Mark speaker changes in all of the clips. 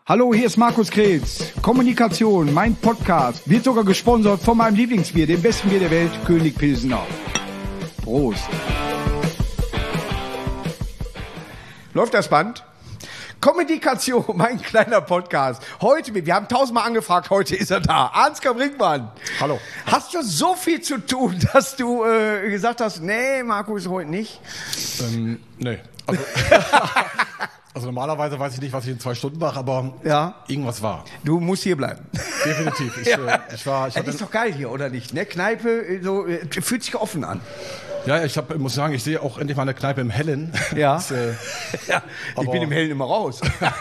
Speaker 1: Hallo, hier ist Markus Kretz. Kommunikation, mein Podcast, wird sogar gesponsert von meinem Lieblingsbier, dem besten Bier der Welt, König Pilsener. Prost. Läuft das Band? Kommunikation, mein kleiner Podcast. Heute, wir haben 1000-mal angefragt, heute ist er da. Ansgar Brinkmann.
Speaker 2: Hallo.
Speaker 1: Hast du so viel zu tun, dass du gesagt hast, nee, Markus, heute nicht?
Speaker 2: Nee. Also normalerweise weiß ich nicht, was ich in 2 Stunden mache, aber
Speaker 1: ja,
Speaker 2: irgendwas war.
Speaker 1: Du musst hier bleiben.
Speaker 2: Definitiv.
Speaker 1: Das ist doch geil hier, oder nicht? Ne? Kneipe, so, fühlt sich offen an.
Speaker 2: Ja, muss sagen, ich sehe auch endlich mal eine Kneipe im Hellen.
Speaker 1: Ja.
Speaker 2: Das,
Speaker 1: ja, ich bin im Hellen immer raus.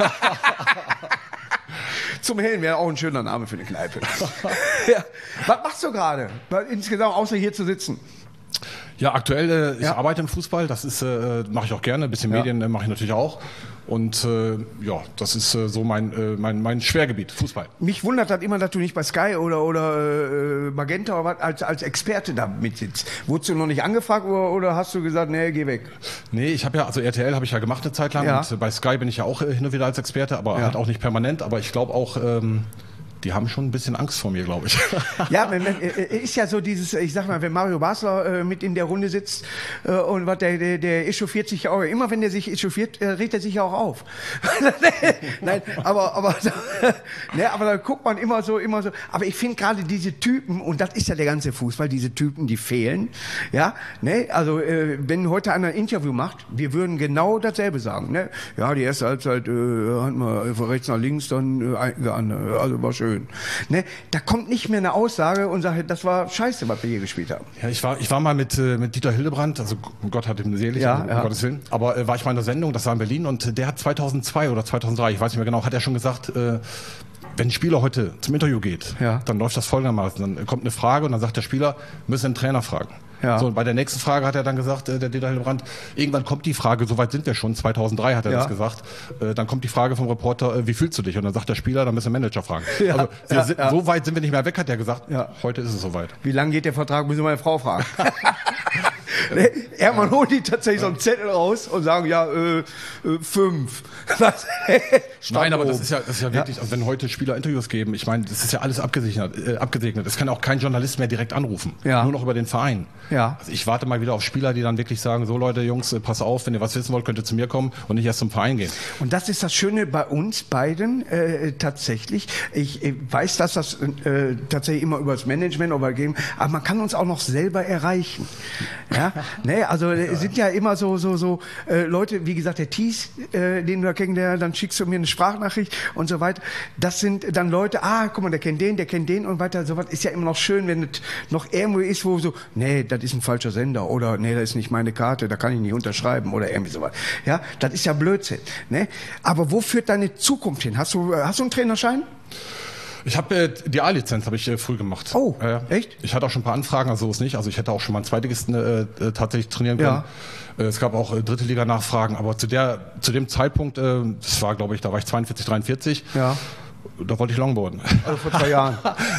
Speaker 1: Zum Hellen wäre auch ein schöner Name für eine Kneipe. Ja. Was machst du gerade? Insgesamt, außer hier zu sitzen?
Speaker 2: Ja, aktuell, ich arbeite im Fußball, das ist mache ich auch gerne, ein bisschen Medien mache ich natürlich auch. Und ja, das ist so mein Schwergebiet, Fußball.
Speaker 1: Mich wundert das immer, dass du nicht bei Sky oder Magenta oder was als Experte da mitsitzt. Wurdest du noch nicht angefragt oder hast du gesagt, nee, geh weg?
Speaker 2: Nee, ich habe ja, also RTL habe ich ja gemacht eine Zeit lang und bei Sky bin ich ja auch hin und wieder als Experte, aber halt auch nicht permanent, aber ich glaube auch... die haben schon ein bisschen Angst vor mir, glaube ich.
Speaker 1: Ja, ist ja so dieses, ich sag mal, wenn Mario Basler mit in der Runde sitzt und was der echauffiert sich auch, immer wenn der sich echauffiert, regt er sich ja auch auf. Nein, aber da guckt man immer so. Aber ich finde gerade diese Typen, und das ist ja der ganze Fußball, diese Typen, die fehlen. Ja, ne? Also wenn heute einer ein Interview macht, wir würden genau dasselbe sagen. Ne? Ja, die erste Halbzeit hat man von rechts nach links dann also war schön. Ne? Da kommt nicht mehr eine Aussage und sagt, das war scheiße, was wir hier gespielt haben.
Speaker 2: Ja, ich war mal mit Dieter Hildebrandt, also Gott hat ihm selig, um Gottes Willen, aber war ich mal in der Sendung, das war in Berlin und der hat 2002 oder 2003, ich weiß nicht mehr genau, hat er schon gesagt, wenn ein Spieler heute zum Interview geht, dann läuft das folgendermaßen, dann kommt eine Frage und dann sagt der Spieler, müssen den Trainer fragen. Ja. So, und bei der nächsten Frage hat er dann gesagt, der Dieter Hildebrandt, irgendwann kommt die Frage, soweit sind wir schon, 2003 hat er das gesagt, dann kommt die Frage vom Reporter, wie fühlst du dich? Und dann sagt der Spieler, dann müssen wir den Manager fragen. Also so weit sind wir nicht mehr weg, hat er gesagt, heute ist es soweit.
Speaker 1: Wie lange geht der Vertrag, müssen wir meine Frau fragen. Hermann holt die tatsächlich so einen Zettel raus und sagen, 5.
Speaker 2: Nein, aber das ist ja wirklich, also wenn heute Spieler Interviews geben, ich meine, das ist ja alles abgesegnet. Es kann auch kein Journalist mehr direkt anrufen, nur noch über den Verein. Ja. Also ich warte mal wieder auf Spieler, die dann wirklich sagen, so Leute, Jungs, pass auf, wenn ihr was wissen wollt, könnt ihr zu mir kommen und nicht erst zum Verein gehen.
Speaker 1: Und das ist das Schöne bei uns beiden tatsächlich. Ich weiß, dass das tatsächlich immer über das Management gehen, aber man kann uns auch noch selber erreichen. Ja, ne, also es sind ja immer so Leute, wie gesagt, der Thies, den du da kennenlernst, dann schickst du mir eine Sprachnachricht und so weiter. Das sind dann Leute, guck mal, der kennt den und weiter. Sowas ist ja immer noch schön, wenn es noch irgendwo ist, wo so, nee, das ist ein falscher Sender oder nee, das ist nicht meine Karte, da kann ich nicht unterschreiben oder irgendwie sowas. Ja, das ist ja Blödsinn. Ne? Aber wo führt deine Zukunft hin? Hast du einen Trainerschein?
Speaker 2: Ich habe die A-Lizenz habe ich früh gemacht.
Speaker 1: Oh, echt?
Speaker 2: Ich hatte auch schon ein paar Anfragen, also so ist nicht. Also ich hätte auch schon mal einen Zweitligisten tatsächlich trainieren können. Ja. Es gab auch dritte Liga Nachfragen, aber zu dem Zeitpunkt, das war, glaube ich, da war ich 42, 43. Ja. Da wollte ich Longboarden.
Speaker 1: Also vor 2 Jahren.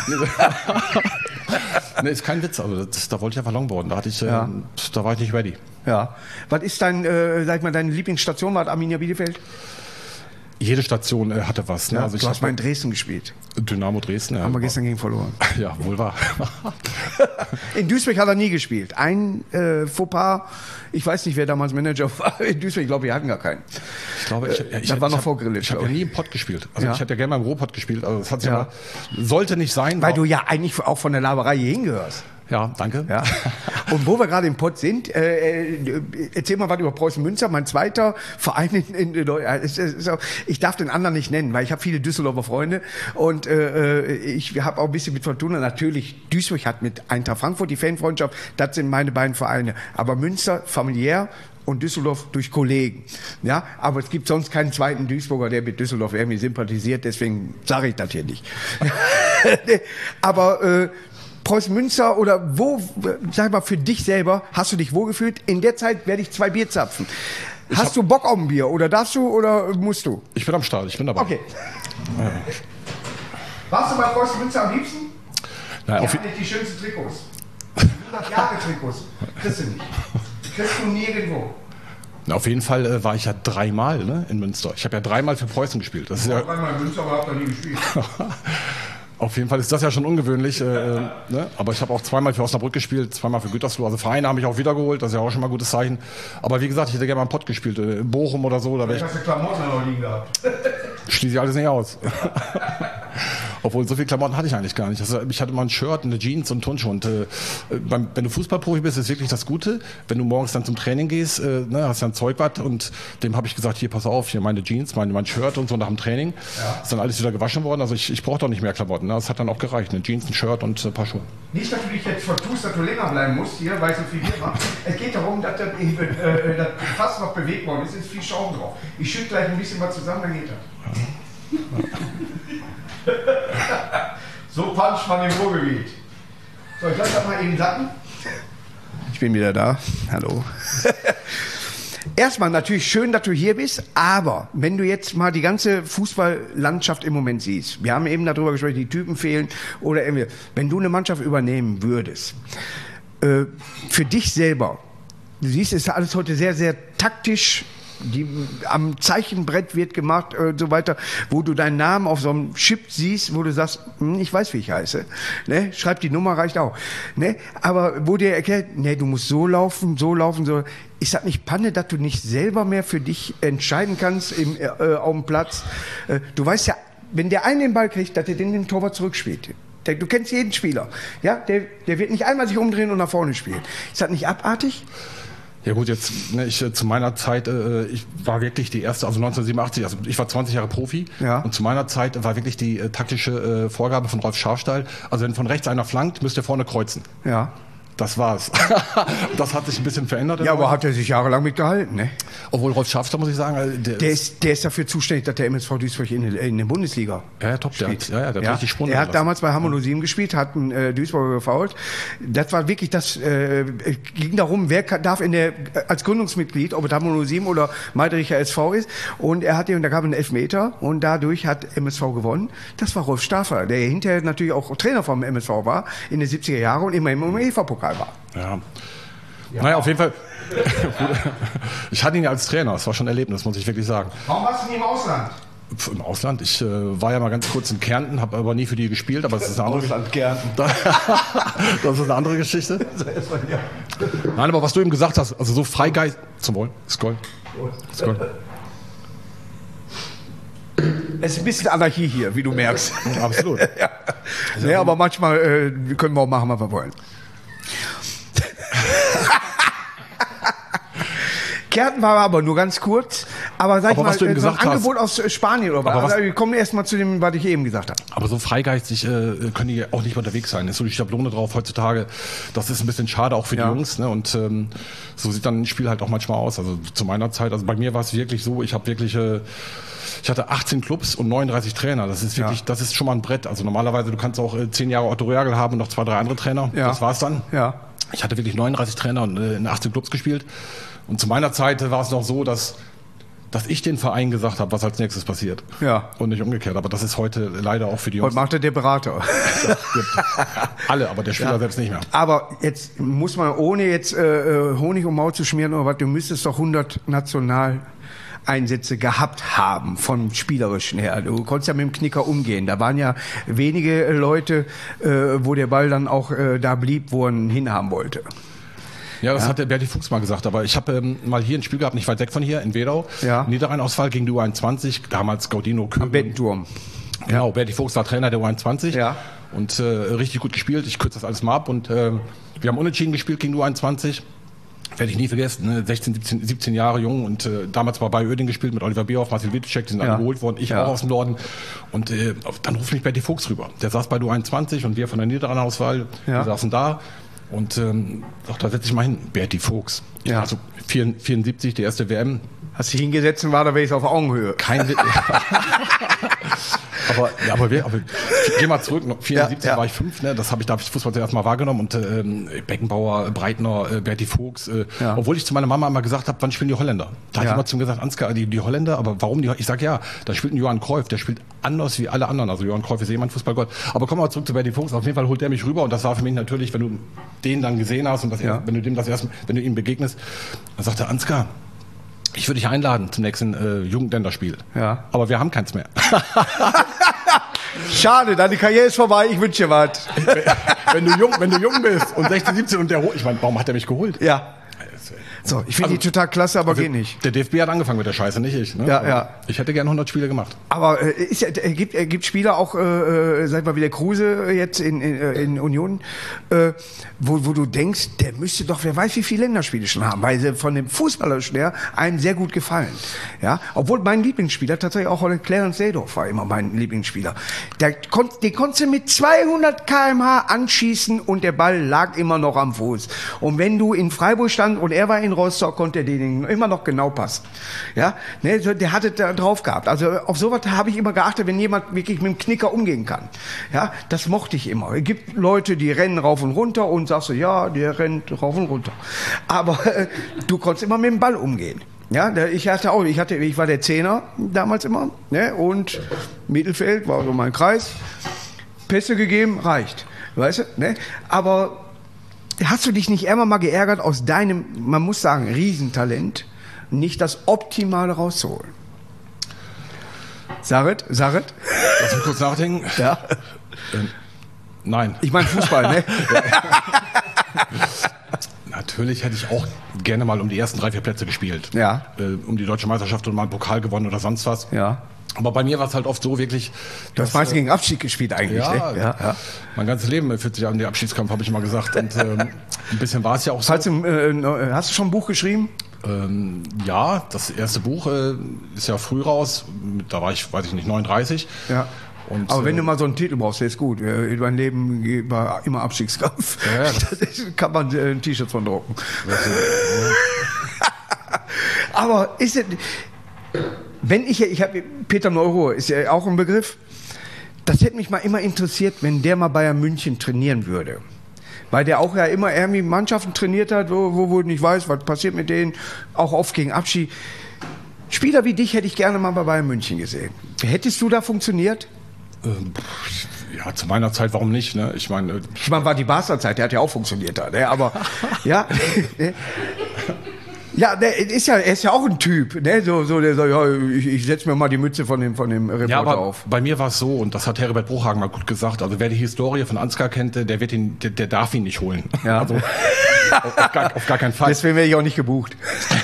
Speaker 2: Nee, ist kein Witz. Also da wollte ich einfach Longboarden. Da war ich nicht ready.
Speaker 1: Ja. Was ist deine Lieblingsstation? War Arminia Bielefeld?
Speaker 2: Jede Station hatte was. Ne?
Speaker 1: Ja,
Speaker 2: also
Speaker 1: du hast mal in Dresden gespielt.
Speaker 2: Dynamo Dresden, ja.
Speaker 1: Haben wir gestern gegen verloren.
Speaker 2: Ja, wohl wahr.
Speaker 1: In Duisburg hat er nie gespielt. Ein Fauxpas, ich weiß nicht, wer damals Manager war. In Duisburg, ich glaube, wir hatten gar keinen.
Speaker 2: Ich glaube,
Speaker 1: das war noch vor Grillic.
Speaker 2: Ich habe ja nie im Pott gespielt. Also ich hätte ja gerne mal im Ruhrpott gespielt. Also das hat's sollte nicht sein.
Speaker 1: Weil du ja eigentlich auch von der Laberei hier hingehörst.
Speaker 2: Ja, danke.
Speaker 1: Ja. Und wo wir gerade im Pott sind, erzähl mal was über Preußen Münster, mein zweiter Verein in ich darf den anderen nicht nennen, weil ich habe viele Düsseldorfer Freunde und ich habe auch ein bisschen mit Fortuna. Natürlich, Duisburg hat mit Eintracht Frankfurt die Fanfreundschaft, das sind meine beiden Vereine. Aber Münster familiär und Düsseldorf durch Kollegen. Ja, aber es gibt sonst keinen zweiten Duisburger, der mit Düsseldorf irgendwie sympathisiert, deswegen sage ich das hier nicht. Aber Preußen Münster oder wo, sag mal, für dich selber, hast du dich wohlgefühlt? In der Zeit werde ich 2 Bier zapfen. Hast du Bock auf ein Bier oder darfst du oder musst du?
Speaker 2: Ich bin am Start, ich bin dabei.
Speaker 1: Okay. Warst du bei Preußen Münster am liebsten?
Speaker 2: Nein,
Speaker 1: die haben nicht die schönsten Trikots. 100 Jahre Trikots. Kriegst du nicht. Kriegst du nirgendwo.
Speaker 2: Auf jeden Fall war ich ja 3-mal, ne, in Münster. Ich habe ja 3-mal für Preußen gespielt. Das ist ja
Speaker 1: 3-mal in Münster, aber habt ihr nie gespielt.
Speaker 2: Auf jeden Fall ist das ja schon ungewöhnlich. Ne? Aber ich habe auch 2-mal für Osnabrück gespielt, 2-mal für Gütersloh. Also Vereine haben mich auch wiedergeholt, das ist ja auch schon mal ein gutes Zeichen. Aber wie gesagt, ich hätte gerne mal einen Pott gespielt, Bochum oder so. Da
Speaker 1: hast du Klamotten noch liegen gehabt.
Speaker 2: Schließe ich alles nicht aus. Obwohl, so viele Klamotten hatte ich eigentlich gar nicht. Also, ich hatte mal ein Shirt, eine Jeans und Turnschuhe. Und wenn du Fußballprofi bist, ist wirklich das Gute. Wenn du morgens dann zum Training gehst, hast ja ein Zeugwart und dem habe ich gesagt, hier, pass auf, hier meine Jeans, mein Shirt und so nach dem Training. Ja. Ist dann alles wieder gewaschen worden. Also ich brauche doch nicht mehr Klamotten. Ne? Das hat dann auch gereicht. Eine Jeans, ein Shirt und ein paar Schuhe.
Speaker 1: Nicht, dass du dich jetzt vertust, dass du länger bleiben musst, hier, weil so viel hier macht. Es geht darum, dass das fast noch bewegt worden ist. Es ist viel Schaum drauf. Ich schütte gleich ein bisschen was zusammen, dann geht das. Ja. So puncht man im Ruhrgebiet. So, ich lasse das mal eben sacken. Ich bin wieder da. Hallo. Erstmal natürlich schön, dass du hier bist, aber wenn du jetzt mal die ganze Fußballlandschaft im Moment siehst, wir haben eben darüber gesprochen, die Typen fehlen oder irgendwie, wenn du eine Mannschaft übernehmen würdest, für dich selber, du siehst, es ist alles heute sehr, sehr taktisch. Am Zeichenbrett wird gemacht und so weiter, wo du deinen Namen auf so einem Chip siehst, wo du sagst, ich weiß, wie ich heiße. Ne? Schreib die Nummer, reicht auch. Ne? Aber wo dir erklärt, ne, du musst so laufen, so. Ist das nicht Panne, dass du nicht selber mehr für dich entscheiden kannst auf dem Platz? Du weißt ja, wenn der einen den Ball kriegt, dass er den Torwart zurückspielt. Du kennst jeden Spieler. Ja? Der wird nicht einmal sich umdrehen und nach vorne spielen. Ist das nicht abartig?
Speaker 2: Ja gut, jetzt zu meiner Zeit, ich war wirklich die erste, also 1987, also ich war 20 Jahre Profi, ja. Und zu meiner Zeit war wirklich die taktische Vorgabe von Rolf Scharfstein, also wenn von rechts einer flankt, müsst ihr vorne kreuzen. Ja. Das war's. Das hat sich ein bisschen verändert.
Speaker 1: Ja, aber hat er sich jahrelang mitgehalten, ne?
Speaker 2: Obwohl Rolf Scharfstein, muss ich sagen,
Speaker 1: der ist dafür zuständig, dass der MSV Duisburg in der Bundesliga
Speaker 2: top, spielt. Der hat richtig Sprung.
Speaker 1: Er hat damals bei Hamburg 07 gespielt, hat einen Duisburger gefoult. Das war wirklich ging darum, wer darf als Gründungsmitglied, ob es Hamburg 07 oder Meidericher SV ist, und da gab es einen Elfmeter und dadurch hat MSV gewonnen. Das war Rolf Staffer, der hinterher natürlich auch Trainer vom MSV war in den 70er Jahren und immer im UEFA-Pokal war.
Speaker 2: Ja. Naja, auf jeden Fall. Ich hatte ihn ja als Trainer, das war schon ein Erlebnis, muss ich wirklich sagen.
Speaker 1: Warum warst du nie im Ausland?
Speaker 2: Im Ausland? Ich war ja mal ganz kurz in Kärnten, habe aber nie für die gespielt, aber es ist eine andere
Speaker 1: Ausland, Kärnten.
Speaker 2: Das ist eine andere Geschichte. Nein, aber was du eben gesagt hast, also so Freigeist. Zum Wohl. Skoll.
Speaker 1: Es ist ein bisschen Anarchie hier, wie du merkst.
Speaker 2: Absolut.
Speaker 1: Ja. Ja, aber manchmal können wir auch machen, was wir wollen. Kärnten war aber nur ganz kurz. Aber sag ich mal, so ein Angebot aus Spanien oder was? Also, wir kommen erst mal zu dem, was ich eben gesagt habe.
Speaker 2: Aber so freigeistig können die auch nicht unterwegs sein. Ist so die Schablone drauf heutzutage. Das ist ein bisschen schade auch für die Jungs. Ne? Und so sieht dann ein Spiel halt auch manchmal aus. Also zu meiner Zeit, also bei mir war es wirklich so, ich hatte 18 Clubs und 39 Trainer. Das ist wirklich, das ist schon mal ein Brett. Also normalerweise, du kannst auch 10 Jahre Otto Reagel haben und noch 2, 3 andere Trainer. Ja. Das war's dann. Ja. Ich hatte wirklich 39 Trainer und in 18 Clubs gespielt. Und zu meiner Zeit war es noch so, dass ich den Verein gesagt habe, was als nächstes passiert. Ja. Und nicht umgekehrt. Aber das ist heute leider auch für die Jungs.
Speaker 1: Heute macht der Berater.
Speaker 2: Alle, aber der Spieler selbst nicht mehr.
Speaker 1: Aber jetzt muss man, ohne jetzt Honig um Maul zu schmieren oder was, du müsstest doch 100 Nationaleinsätze gehabt haben, vom Spielerischen her. Du konntest ja mit dem Knicker umgehen. Da waren ja wenige Leute, wo der Ball dann auch da blieb, wo er ihn hinhaben wollte.
Speaker 2: Ja, das hat der Berti Fuchs mal gesagt, aber ich habe mal hier ein Spiel gehabt, nicht weit weg von hier, in Wedau. Ja. Niederrheinausfall gegen die U21, damals Gaudino Köppen.
Speaker 1: Am Bettenturm.
Speaker 2: Genau, Berti Fuchs war Trainer der U21 und richtig gut gespielt. Ich kürze das alles mal ab und wir haben unentschieden gespielt gegen die U21. Werde ich nie vergessen, ne? 16, 17 Jahre jung und damals war bei Oeding gespielt mit Oliver Bierhoff, Marcel Wittschek, die sind alle geholt worden, ich auch aus dem Norden. Und dann ruft mich Berti Fuchs rüber. Der saß bei der U21 und wir von der Niederrheinauswahl, wir saßen da. Und da setze ich mal hin, Berti Fuchs. Ja. Also 74, die erste WM.
Speaker 1: Hast du dich hingesetzt und war da wenigstens auf Augenhöhe?
Speaker 2: Kein aber geh mal zurück, 74 war ich 5, ne? Da habe ich Fußball zuerst mal wahrgenommen und Beckenbauer, Breitner, Berti Fuchs, obwohl ich zu meiner Mama immer gesagt habe, wann spielen die Holländer? Da hat jemand zu mir gesagt, Ansgar, die Holländer, aber warum die? Ich sag ja, da spielt ein Johann Cruyff, der spielt anders wie alle anderen, also Johann Cruyff ist jemand Fußballgott. Aber kommen wir zurück zu Berti Fuchs, auf jeden Fall holt der mich rüber und das war für mich natürlich, wenn du den dann gesehen hast und wenn du ihm begegnest, dann sagt er, Ansgar, Ich würde dich einladen zum nächsten Jugendländerspiel.
Speaker 1: Ja.
Speaker 2: Aber wir haben keins mehr.
Speaker 1: Schade, deine Karriere ist vorbei, ich wünsche dir was.
Speaker 2: Wenn du jung bist und 16, 17 und ich meine, warum hat er mich geholt?
Speaker 1: Ja. So, ich finde die total klasse, aber geht nicht.
Speaker 2: Der DFB hat angefangen mit der Scheiße, nicht ich. Ne?
Speaker 1: Ja.
Speaker 2: Ich hätte gerne 100 Spiele gemacht.
Speaker 1: Aber gibt Spieler auch, sag mal, wie der Kruse jetzt in Union, wo du denkst, der müsste doch, wer weiß, wie viele Länderspiele schon haben, weil sie von dem Fußballerischen her einem sehr gut gefallen. Ja, obwohl mein Lieblingsspieler tatsächlich auch Clarence Seedorf war immer mein Lieblingsspieler. Den konntest du mit 200 km/h anschießen und der Ball lag immer noch am Fuß. Und wenn du in Freiburg stand und er war in Rostock, konnte er den immer noch genau passen. Ja, ne, der hatte da drauf gehabt. Also auf sowas habe ich immer geachtet, wenn jemand wirklich mit dem Knicker umgehen kann. Ja, das mochte ich immer. Es gibt Leute, die rennen rauf und runter und sagst du, ja, der rennt rauf und runter. Aber du konntest immer mit dem Ball umgehen. Ja, ich war der Zehner damals immer, ne, und Mittelfeld war so mein Kreis. Pässe gegeben, reicht. Weißt du, ne? Aber hast du dich nicht einmal mal geärgert, aus deinem, man muss sagen, Riesentalent, nicht das Optimale rauszuholen? Sarit?
Speaker 2: Lass mich kurz nachdenken.
Speaker 1: Ja.
Speaker 2: Nein.
Speaker 1: Ich meine Fußball, ne?
Speaker 2: Natürlich hätte ich auch gerne mal um die ersten 3, 4 Plätze gespielt.
Speaker 1: Ja.
Speaker 2: Um die Deutsche Meisterschaft und mal einen Pokal gewonnen oder sonst was.
Speaker 1: Ja.
Speaker 2: Aber bei mir war es halt oft so wirklich...
Speaker 1: Du hast meistens gegen Abstieg gespielt eigentlich.
Speaker 2: Ja,
Speaker 1: ne? Ja.
Speaker 2: Mein ganzes Leben fühlt sich an den Abstiegskampf, habe ich immer gesagt. Und ein bisschen war es ja auch so.
Speaker 1: Hast du schon ein Buch geschrieben?
Speaker 2: Ja, das erste Buch ist ja früh raus. Da war ich, weiß ich nicht, 39.
Speaker 1: Ja. Und, aber wenn du mal so einen Titel brauchst, der ist gut. Mein Leben war immer Abstiegskampf. Ja. Da kann man ein T-Shirt von drucken. Aber ist es... ich habe Peter Neuruhr, ist ja auch ein Begriff. Das hätte mich mal immer interessiert, wenn der mal Bayern München trainieren würde. Weil der auch ja immer irgendwie Mannschaften trainiert hat, wo du nicht weißt, was passiert mit denen, auch oft gegen Abschied. Spieler wie dich hätte ich gerne mal bei Bayern München gesehen. Hättest du da funktioniert?
Speaker 2: Ja, zu meiner Zeit, warum nicht? Ne? Ich meine,
Speaker 1: war die Barca-Zeit, der hat ja auch funktioniert da. Ne? Aber ja. Ja, er ist ja auch ein Typ, ne? Der sagt, ja, ich setze mir mal die Mütze von dem Reporter
Speaker 2: ja, aber
Speaker 1: auf.
Speaker 2: Bei mir war es so, und das hat Heribert Bruchhagen mal gut gesagt, also wer die Historie von Ansgar kennt, der darf ihn nicht holen.
Speaker 1: Ja.
Speaker 2: Also auf gar keinen Fall.
Speaker 1: Deswegen wäre ich auch nicht gebucht.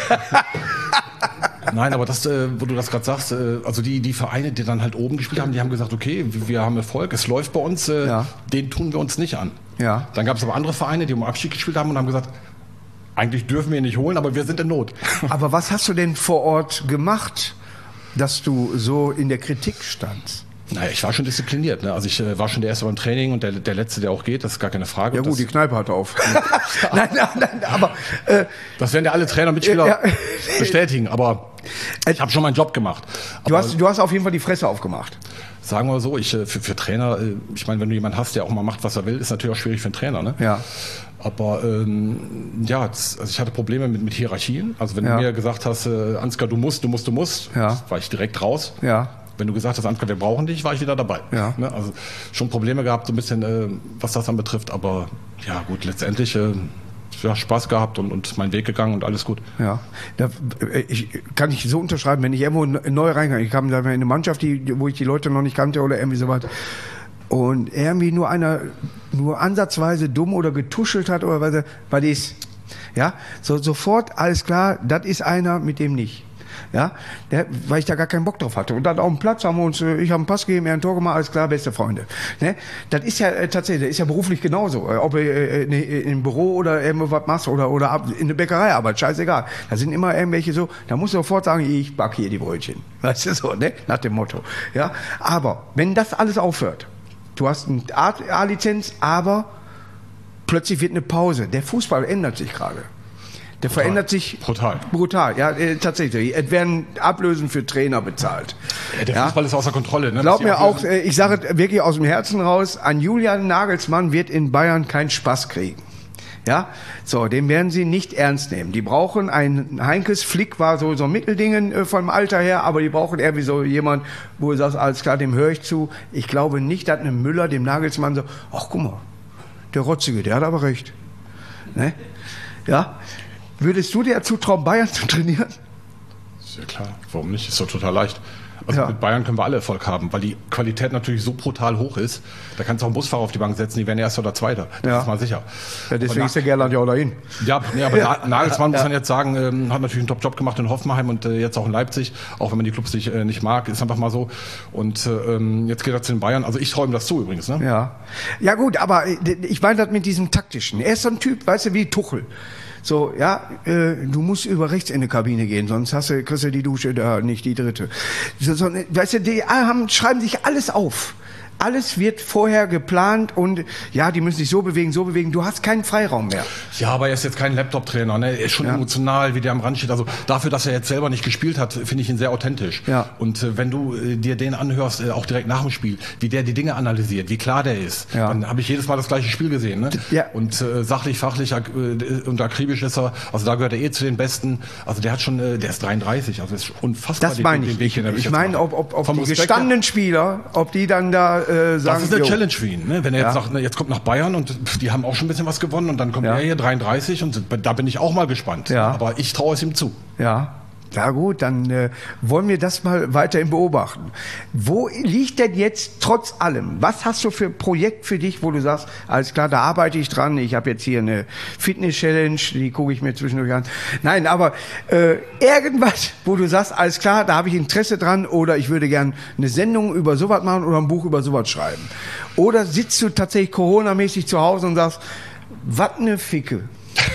Speaker 2: Nein, aber das, wo du das gerade sagst, also die Vereine, die dann halt oben gespielt haben, die haben gesagt, okay, wir haben Erfolg, es läuft bei uns, den tun wir uns nicht an.
Speaker 1: Ja.
Speaker 2: Dann gab es aber andere Vereine, die um Abstieg gespielt haben und haben gesagt, eigentlich dürfen wir ihn nicht holen, aber wir sind in Not.
Speaker 1: Aber was hast du denn vor Ort gemacht, dass du so in der Kritik standst?
Speaker 2: Naja, ich war schon diszipliniert. Ne? Also ich war schon der Erste beim Training und der Letzte, der auch geht, das ist gar keine Frage.
Speaker 1: Ja gut, die Kneipe hat auf. nein, aber...
Speaker 2: das werden ja alle Trainer und Mitspieler bestätigen, aber ich habe schon meinen Job gemacht.
Speaker 1: Du hast auf jeden Fall die Fresse aufgemacht.
Speaker 2: Sagen wir so, für Trainer, ich meine, wenn du jemanden hast, der auch mal macht, was er will, ist natürlich auch schwierig für einen Trainer. Ne?
Speaker 1: Ja.
Speaker 2: Aber also ich hatte Probleme mit Hierarchien. Also wenn du mir gesagt hast, Ansgar, du musst, war ich direkt raus.
Speaker 1: Ja.
Speaker 2: Wenn du gesagt hast, Ansgar, wir brauchen dich, war ich wieder dabei.
Speaker 1: Ja.
Speaker 2: Ne? Also schon Probleme gehabt, so ein bisschen, was das anbetrifft. Aber ja gut, letztendlich Spaß gehabt und meinen Weg gegangen und alles gut.
Speaker 1: Ja, kann ich so unterschreiben, wenn ich irgendwo neu reingehe. Ich kam da in eine Mannschaft, wo ich die Leute noch nicht kannte oder irgendwie sowas. Und irgendwie nur ansatzweise dumm oder getuschelt hat oder was ist. Ja, sofort alles klar, das ist einer, mit dem nicht. Ja, weil ich da gar keinen Bock drauf hatte. Und dann auf dem Platz haben wir uns, ich habe einen Pass gegeben, er ein Tor gemacht, alles klar, beste Freunde. Ne? Das ist ja tatsächlich, das ist ja beruflich genauso. Ob du im Büro oder irgendwo was machst oder in der Bäckerei arbeit, scheißegal. Da sind immer irgendwelche so, da musst du sofort sagen, ich backe hier die Brötchen. Weißt du so, ne? Nach dem Motto. Ja, aber wenn das alles aufhört, du hast eine A-Lizenz, aber plötzlich wird eine Pause. Der Fußball ändert sich gerade. Der verändert sich brutal. Ja, tatsächlich. Es werden Ablösen für Trainer bezahlt.
Speaker 2: Ja, der Fußball ist außer Kontrolle. Ne?
Speaker 1: Glaub mir auch, ich sage es wirklich aus dem Herzen raus, an Julian Nagelsmann wird in Bayern keinen Spaß kriegen. Ja, so, den werden sie nicht ernst nehmen. Die brauchen einen, Heinkes Flick war so ein Mitteldingen vom Alter her, aber die brauchen irgendwie so jemand, wo du sagst, alles klar, dem höre ich zu. Ich glaube nicht, dass ein Müller dem Nagelsmann so, ach guck mal, der Rotzige, der hat aber recht. Ne? Ja. Würdest du dir zutrauen, Bayern zu trainieren?
Speaker 2: Sehr klar, warum nicht? Ist doch total leicht. Also mit Bayern können wir alle Erfolg haben, weil die Qualität natürlich so brutal hoch ist. Da kannst du auch einen Busfahrer auf die Bank setzen, die werden Erster oder Zweiter. Das ist mal sicher.
Speaker 1: Ja, deswegen ist der Gerland ja auch dahin.
Speaker 2: Ja, nee, aber Nagelsmann muss man jetzt sagen, hat natürlich einen Top-Job gemacht in Hoffenheim und jetzt auch in Leipzig, auch wenn man die Clubs nicht mag, ist einfach mal so. Und jetzt geht er zu den Bayern. Also ich traue ihm das zu übrigens. Ne?
Speaker 1: Ja gut, aber ich meine das mit diesem Taktischen. Er ist so ein Typ, weißt du, wie Tuchel. So, du musst über rechts in die Kabine gehen, sonst kriegst du die Dusche da, nicht die dritte. Weißt du, die schreiben sich alles auf. Alles wird vorher geplant und die müssen sich so bewegen. Du hast keinen Freiraum mehr.
Speaker 2: Ja, aber er ist jetzt kein Laptop-Trainer, ne? Er ist schon emotional, wie der am Rand steht. Also dafür, dass er jetzt selber nicht gespielt hat, finde ich ihn sehr authentisch. Ja. Und wenn du dir den anhörst, auch direkt nach dem Spiel, wie der die Dinge analysiert, wie klar der ist, dann habe ich jedes Mal das gleiche Spiel gesehen. Ne? Ja. Und sachlich, fachlich und akribisch ist er, also da gehört er zu den Besten. Also der hat schon, der ist 33, also ist unfassbar.
Speaker 1: Das meine ich. Ich meine, ob die gestandenen Spieler, ob die dann da sagen,
Speaker 2: das ist eine Challenge für ihn, ne? Wenn er jetzt sagt, jetzt kommt nach Bayern und die haben auch schon ein bisschen was gewonnen und dann kommt er hier 33 und da bin ich auch mal gespannt. Ja. Aber ich traue es ihm zu.
Speaker 1: Ja. Ja gut, dann wollen wir das mal weiterhin beobachten. Wo liegt denn jetzt trotz allem, was hast du für ein Projekt für dich, wo du sagst, alles klar, da arbeite ich dran, ich habe jetzt hier eine Fitness-Challenge, die gucke ich mir zwischendurch an. Nein, aber irgendwas, wo du sagst, alles klar, da habe ich Interesse dran oder ich würde gern eine Sendung über sowas machen oder ein Buch über sowas schreiben. Oder sitzt du tatsächlich Corona-mäßig zu Hause und sagst, was ne Ficke?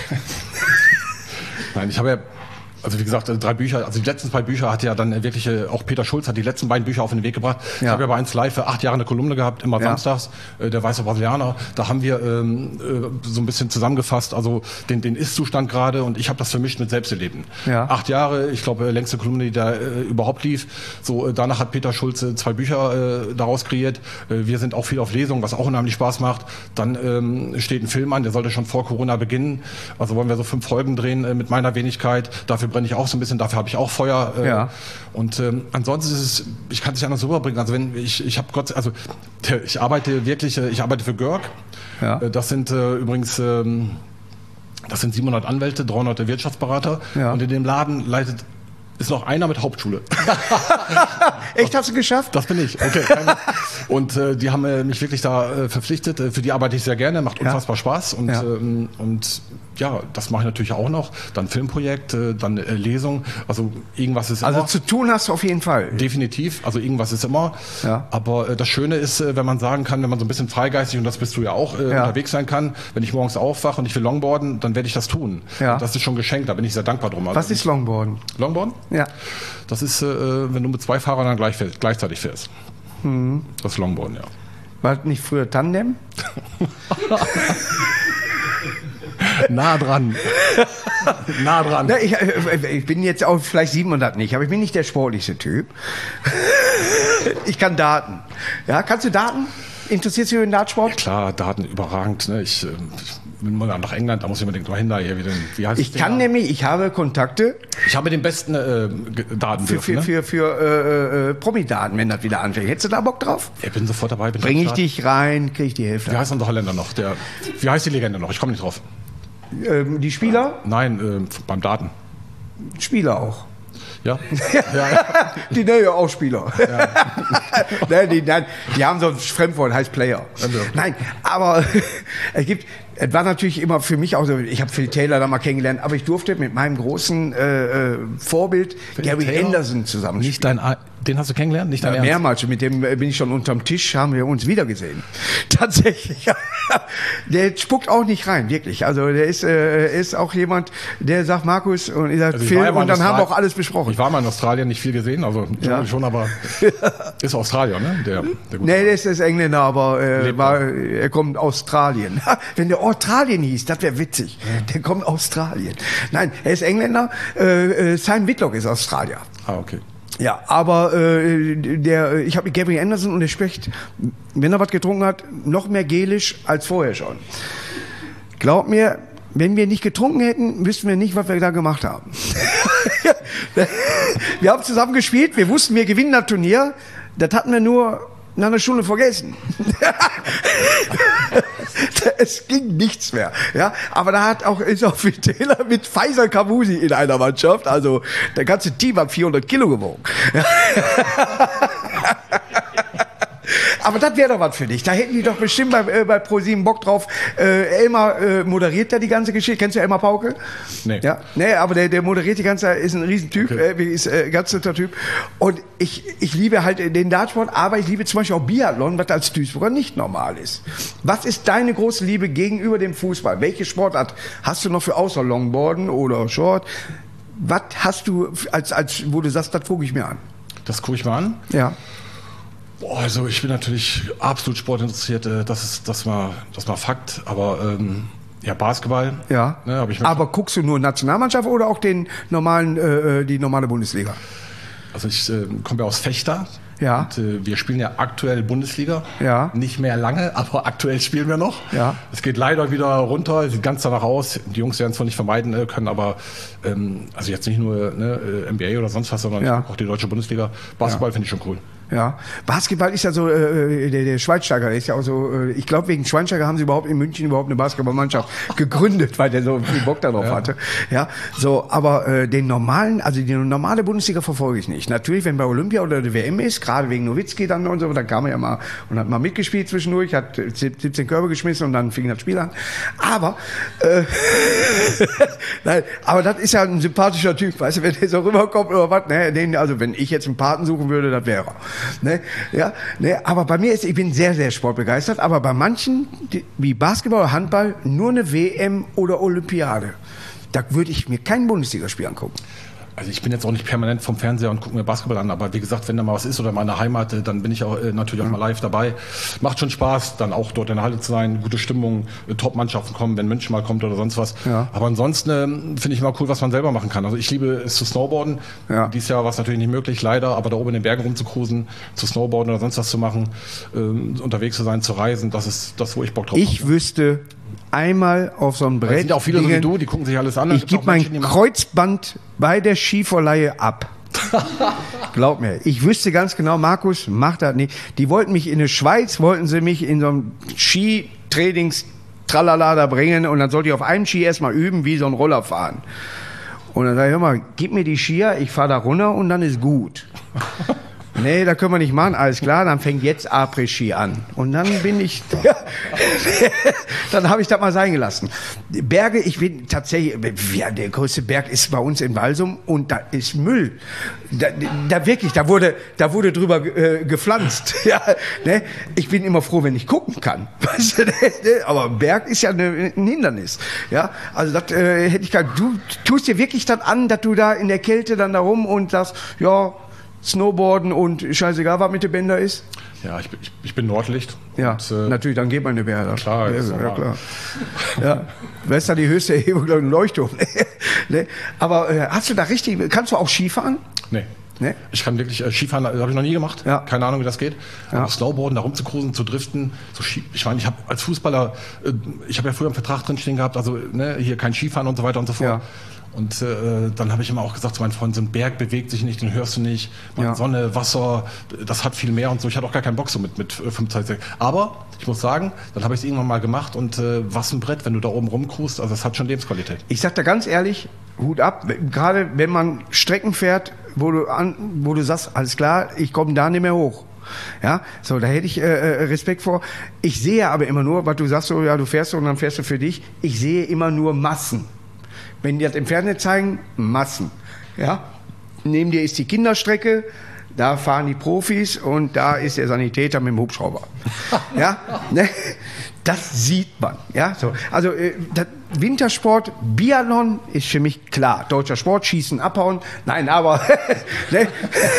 Speaker 2: Nein, ich habe ja, also wie gesagt, 3 Bücher, also die letzten 2 Bücher hat ja dann wirklich, auch Peter Schulz hat die letzten beiden Bücher auf den Weg gebracht. Ich habe ja bei 1 Live für 8 Jahre eine Kolumne gehabt, immer samstags, der weiße Brasilianer. Da haben wir so ein bisschen zusammengefasst, also den Ist-Zustand gerade und ich habe das vermischt mit Selbsterleben. 8 Jahre, ich glaube, längste Kolumne, die da überhaupt lief. So, danach hat Peter Schulz 2 Bücher daraus kreiert. Wir sind auch viel auf Lesung, was auch unheimlich Spaß macht. Dann steht ein Film an, der sollte schon vor Corona beginnen. Also wollen wir so 5 Folgen drehen mit meiner Wenigkeit. Dafür brenne ich auch so ein bisschen, dafür habe ich auch Feuer. Und ansonsten ist es, ich kann es nicht anders rüberbringen. Also wenn ich habe Gott, also ich arbeite wirklich, ich arbeite für Görg. Das sind übrigens das sind 700 Anwälte, 300 Wirtschaftsberater. Und in dem Laden ist noch einer mit Hauptschule.
Speaker 1: Echt, hast du geschafft?
Speaker 2: Das bin ich, okay. Und die haben mich wirklich da verpflichtet. Für die arbeite ich sehr gerne, macht unfassbar Spaß. Und das mache ich natürlich auch noch. Dann Filmprojekt, dann Lesung. Also irgendwas ist immer.
Speaker 1: Also zu tun hast du auf jeden Fall.
Speaker 2: Definitiv, also irgendwas ist immer. Aber das Schöne ist, wenn man sagen kann, wenn man so ein bisschen freigeistig, und das bist du ja auch, unterwegs sein kann, wenn ich morgens aufwache und ich will Longboarden, dann werde ich das tun. Und das ist schon geschenkt, da bin ich sehr dankbar drum.
Speaker 1: Was ist Longboarden?
Speaker 2: Longboarden?
Speaker 1: Ja.
Speaker 2: Das ist, wenn du mit 2 Fahrern dann gleichzeitig fährst. Das ist Longboarden, ja.
Speaker 1: War das nicht früher Tandem?
Speaker 2: Nah dran. Nah dran.
Speaker 1: Na, ich bin jetzt auch vielleicht 700 nicht, aber ich bin nicht der sportlichste Typ. Ich kann Daten. Ja, kannst du Daten? Interessierst du dich für den Dartsport?
Speaker 2: Ja, klar, Daten überragend. Ne? Ich bin mal nach England, da muss ich unbedingt mal hin. Da hier wieder, wie heißt
Speaker 1: ich kann nämlich, ich habe Kontakte.
Speaker 2: Ich habe den besten Daten
Speaker 1: für Promi-Daten, wenn das wieder anfängt. Hättest du da Bock drauf?
Speaker 2: Ich bin sofort dabei.
Speaker 1: Bring ich dich rein, krieg ich die Hälfte.
Speaker 2: Wie heißt unser Holländer noch? Wie heißt die Legende noch? Ich komme nicht drauf.
Speaker 1: Die Spieler?
Speaker 2: Nein, beim Daten.
Speaker 1: Spieler auch.
Speaker 2: Ja?
Speaker 1: Die auch Spieler. Die haben so ein Fremdwort, heißt Player. Nein, aber es war natürlich immer für mich auch so, ich habe Phil Taylor da mal kennengelernt, aber ich durfte mit meinem großen Vorbild Gary Anderson zusammen spielen.
Speaker 2: Den hast du kennengelernt? Nicht dein Ernst?
Speaker 1: Mehrmals. Mit dem bin ich schon unterm Tisch, haben wir uns wiedergesehen. Tatsächlich. Der spuckt auch nicht rein, wirklich. Also der ist auch jemand, der sagt Markus und ich sage Phil und dann haben wir auch alles besprochen.
Speaker 2: Ich war mal in Australien, nicht viel gesehen, also schon, aber ist Australier, ne? Der
Speaker 1: nee, der ist Engländer, aber er kommt aus Australien. Wenn der Australien hieß, das wäre witzig. Der kommt aus Australien. Nein, er ist Engländer. Simon Whitlock ist Australier.
Speaker 2: Ah, okay.
Speaker 1: Ja, aber ich habe mit Gary Anderson und der spricht, wenn er was getrunken hat, noch mehr Gälisch als vorher schon. Glaub mir, wenn wir nicht getrunken hätten, wüssten wir nicht, was wir da gemacht haben. Wir haben zusammen gespielt, wir wussten, wir gewinnen das Turnier. Das hatten wir nur nach einer Stunde vergessen. Es ging nichts mehr. Ja, aber da ist auch Vitela mit Faisal Kavusi in einer Mannschaft. Also der ganze Team hat 400 Kilo gewogen. Aber das wäre doch was für dich. Da hätten die doch bestimmt bei Pro7 Bock drauf. Elmar moderiert da die ganze Geschichte. Kennst du Elmar Pauke?
Speaker 2: Nee.
Speaker 1: Ja? Nee, aber der moderiert die ganze, ist ein Riesentyp, okay. Ist ein ganz netter Typ. Und ich liebe halt den Dartsport, aber ich liebe zum Beispiel auch Biathlon, was als Duisburger nicht normal ist. Was ist deine große Liebe gegenüber dem Fußball? Welche Sportart hast du noch für außer Longboarden oder Short? Was hast du wo du sagst, das gucke ich mir an?
Speaker 2: Das gucke ich mir an?
Speaker 1: Ja.
Speaker 2: Boah, also ich bin natürlich absolut sportinteressiert, das war Fakt, aber ja, Basketball.
Speaker 1: Ja.
Speaker 2: Ne,
Speaker 1: aber guckst du nur Nationalmannschaft oder auch die normale Bundesliga?
Speaker 2: Also ich komme ja aus Vechta.
Speaker 1: Ja.
Speaker 2: Und wir spielen ja aktuell Bundesliga.
Speaker 1: Ja.
Speaker 2: Nicht mehr lange, aber aktuell spielen wir noch.
Speaker 1: Ja.
Speaker 2: Es geht leider wieder runter, sieht ganz danach aus. Die Jungs werden es zwar nicht vermeiden können, aber also jetzt nicht nur NBA oder sonst was, sondern auch die deutsche Bundesliga. Basketball finde ich schon cool.
Speaker 1: Ja, Basketball ist ja so, der Schweinsteiger ist ja auch so, ich glaube wegen Schweinsteiger haben sie überhaupt in München eine Basketballmannschaft gegründet, weil der so viel Bock darauf hatte. Ja, so, aber die normale Bundesliga verfolge ich nicht. Natürlich, wenn bei Olympia oder der WM ist, gerade wegen Nowitzki dann und so, dann kam er ja mal und hat mal mitgespielt zwischendurch, hat 17 Körbe geschmissen und dann fing das Spiel an. Aber, nein, aber das ist ja ein sympathischer Typ, weißt du, wenn der so rüberkommt oder was, ne, also wenn ich jetzt einen Paten suchen würde, das wäre er. Ne, ja, ne, aber bei mir ich bin sehr, sehr sportbegeistert, aber bei manchen, wie Basketball oder Handball, nur eine WM oder Olympiade. Da würde ich mir kein Bundesligaspiel angucken.
Speaker 2: Also ich bin jetzt auch nicht permanent vom Fernseher und gucke mir Basketball an, aber wie gesagt, wenn da mal was ist oder mal in der Heimat, dann bin ich auch natürlich auch mal live dabei. Macht schon Spaß, dann auch dort in der Halle zu sein, gute Stimmung, Top-Mannschaften kommen, wenn München mal kommt oder sonst was. Ja. Aber ansonsten finde ich mal cool, was man selber machen kann. Also ich liebe es zu snowboarden. Ja. Dieses Jahr war es natürlich nicht möglich, leider, aber da oben in den Bergen rumzucruisen, zu snowboarden oder sonst was zu machen, unterwegs zu sein, zu reisen, das ist das, wo ich Bock drauf habe.
Speaker 1: Ich wüsste einmal auf so ein Brett.
Speaker 2: Es sind auch viele so wie du, die gucken sich alles an.
Speaker 1: Ich gebe mein Kreuzband bei der Skiverleihe ab. Glaub mir, ich wüsste ganz genau, Markus macht das nicht. Die wollten mich in der Schweiz, wollten sie mich in so einem Skitrainings-Tralala da bringen und dann sollte ich auf einem Ski erstmal üben, wie so ein Roller fahren. Und dann sage ich, hör mal, gib mir die Skier, ich fahre da runter und dann ist gut. Nee, da können wir nicht machen, alles klar, dann fängt jetzt Après-Ski an. Und dann bin ich, dann habe ich das mal sein gelassen. Berge, ich bin tatsächlich, ja, der größte Berg ist bei uns in Walsum und da ist Müll. Da wirklich, da wurde drüber gepflanzt. Ja, ne? Ich bin immer froh, wenn ich gucken kann. Weißt du, ne? Aber Berg ist ja ein Hindernis. Ja, also das hätte ich gar, du tust dir wirklich das an, dass du da in der Kälte dann da rum und sagst, ja, Snowboarden und scheißegal, was mit den Bänder ist?
Speaker 2: Ja, ich bin Nordlicht.
Speaker 1: Ja, und, natürlich, dann geht man eine Bär.
Speaker 2: Klar,
Speaker 1: ja, klar. Ja, wer ist da die höchste Erhebung? Ein Leuchtturm. Ne? Aber hast du da richtig, kannst du auch Skifahren?
Speaker 2: Nee. Nee? Ich kann wirklich, Skifahren habe ich noch nie gemacht. Ja. Keine Ahnung, wie das geht. Ja. Aber Snowboarden, da rumzucruisen, zu driften. Ich meine, ich habe als Fußballer, ich habe ja früher einen Vertrag drinstehen gehabt, also ne, hier kein Skifahren und so weiter und so fort. Ja. Und dann habe ich immer auch gesagt zu meinen Freunden, so ein Berg bewegt sich nicht, den hörst du nicht. Sonne, Wasser, das hat viel mehr und so. Ich hatte auch gar keinen Bock so mit 25. Aber ich muss sagen, dann habe ich es irgendwann mal gemacht und was ein Brett, wenn du da oben rumcruist, also es hat schon Lebensqualität. Ich
Speaker 1: sag da ganz ehrlich, Hut ab, gerade wenn man Strecken fährt, wo du sagst, alles klar, ich komme da nicht mehr hoch. Ja, so, da hätte ich Respekt vor. Ich sehe aber immer nur, was du sagst, so, ja, du fährst und dann fährst du für dich. Ich sehe immer nur Massen. Wenn die das im Fernsehen zeigen, Massen. Ja? Neben dir ist die Kinderstrecke, da fahren die Profis und da ist der Sanitäter mit dem Hubschrauber. Ja? Ne? Das sieht man. Ja? So. Also Wintersport, Biathlon ist für mich klar. Deutscher Sport, Schießen, Abhauen. Nein, aber ne?